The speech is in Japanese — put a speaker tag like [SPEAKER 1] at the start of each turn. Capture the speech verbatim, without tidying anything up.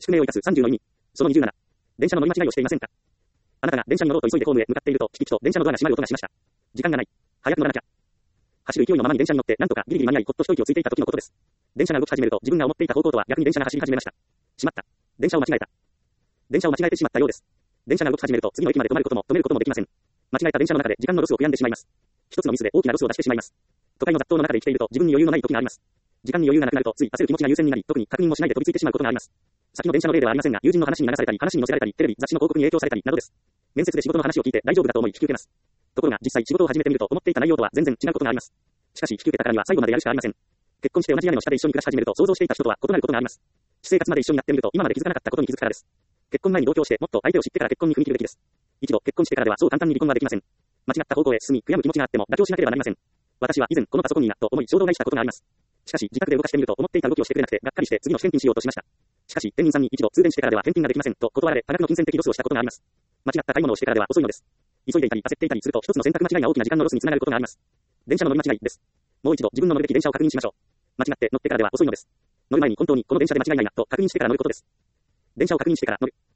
[SPEAKER 1] 宿命を生かすさんじゅうの意味。そのにじゅうなな。電車の乗り間違いをしていませんか？あなたが電車に乗ろうと急いでホームへ向かっていると、キキキと電車のドアが閉まる音がしました。時間がない。早く乗らなきゃ。走る勢いのままに電車に乗って、なんとかギリギリ間に合い、ほっと一息をついていた時のことです。電車が動き始めると、自分が思っていた方向とは逆に電車が走り始めました。しまった。電車を間違えた。電車を間違えてしまったようです。電車が動き始めると、次の駅まで止まることも止めることもできません。間違えた電車の中で時間のロスを悔やんでしまいます。一つのミスで大きなロスを出してしまいます。都会の雑踏の中で生きていると、自分に余裕のない時があります。時間に余裕がなくなると、つい焦る気持ちが優先になり、特に確認もしないで飛びついてしまうことがあります。先の電車の例ではありませんが、友人の話に流されたり、話に乗せられたり、テレビ、雑誌の広告に影響されたりなどです。面接で仕事の話を聞いて大丈夫だと思い引き受けます。ところが、実際仕事を始めてみると、思っていた内容とは全然違うことがあります。しかし、引き受けたからには最後までやるしかありません。結婚して同じ屋根の下で一緒に暮らし始めると、想像していた人とは異なることがあります。私生活まで一緒になってみると、今まで気づかなかったことに気づくからです。結婚前に同居して、もっと相手を知ってから結婚に踏み切るべきです。一度結婚してからではそう簡単に離婚はできません。間違った方向へ進み、悔やむ気持ちがあっても妥協しなければなりません。私は以前このパソコンになと思い衝動買いしたことがあります。しかし自宅で動かしてみると思っていた動きをしてくれなくてがっかりして次の試験品しようとしました。しかし店員さんに一度通電してからでは返品ができませんと断られ多額の金銭的ロスをしたことがあります。間違った買い物をしてからでは遅いのです。急いでいたり焦っていたりすると一つの選択間違いが大きな時間のロスにつながることがあります。電車の乗り間違いです。もう一度自分の乗るべき電車を確認しましょう。間違って乗ってからでは遅いのです。乗る前に本当にこの電車で間違いないなと確認してから乗ることです。電車を確認してから乗る。